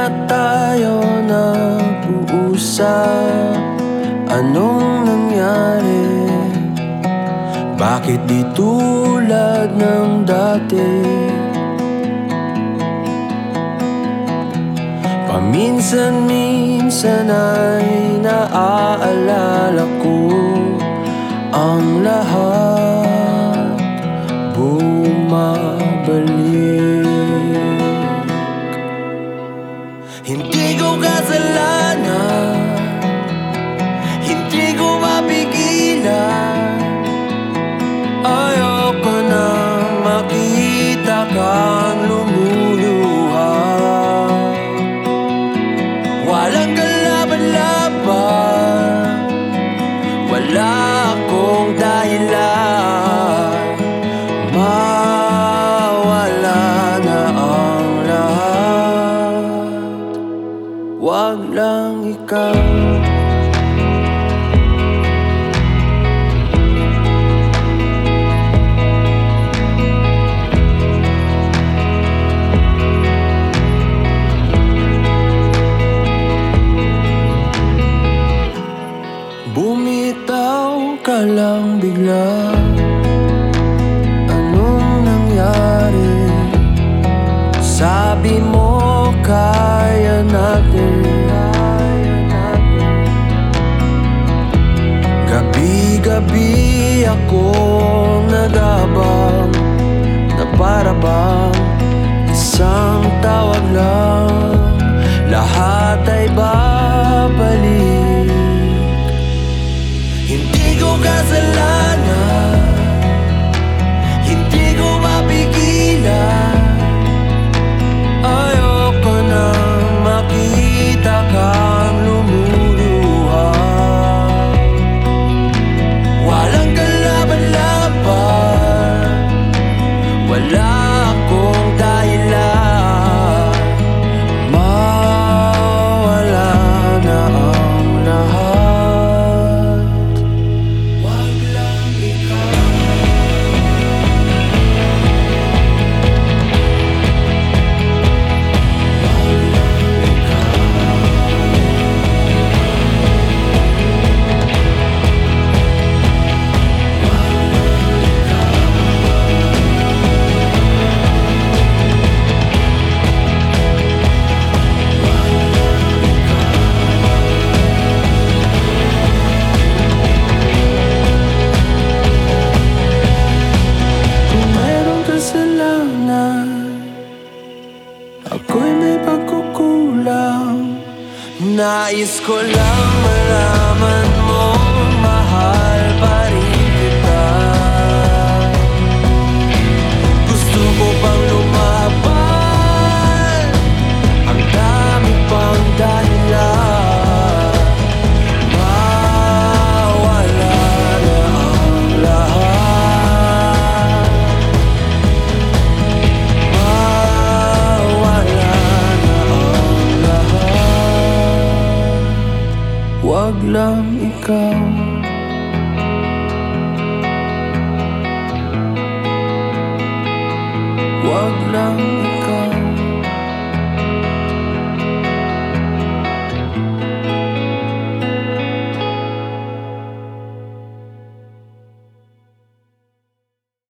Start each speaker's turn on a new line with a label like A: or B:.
A: tayo nag-uusap? Anong nangyari? Bakit di tulad ng dati? Paminsan-minsan ay naaalala ko ang lahat bumabalik. Hindi ko kasalanan, hindi ko mapigilan. Ayoko na makita kang lumuluha. Walang kalaban-laban, wala akong dahilan. Mawala na ang lahat, wag lang ikaw. Bumitaw ka lang bigla. Anong nangyari? Sabi mo kaya natin. Gabi-gabi akong nag-abang na para bang isang tawag lang, lahat ay babalik. Hindi ko kasalanan, hindi ko mapigilan. Ayoko na makita kang lumuluha. Walang kalaban-laban, wala akong dahilan. Mawala na ang lahat, wag lang ikaw. Ako'y may pagkukulang. Nais ko lang malaman mo, mahal pa rin kita. Gusto ko pang lumaban, ang dami pang dahilan. Mawala na ang lahat, wag lang ikaw.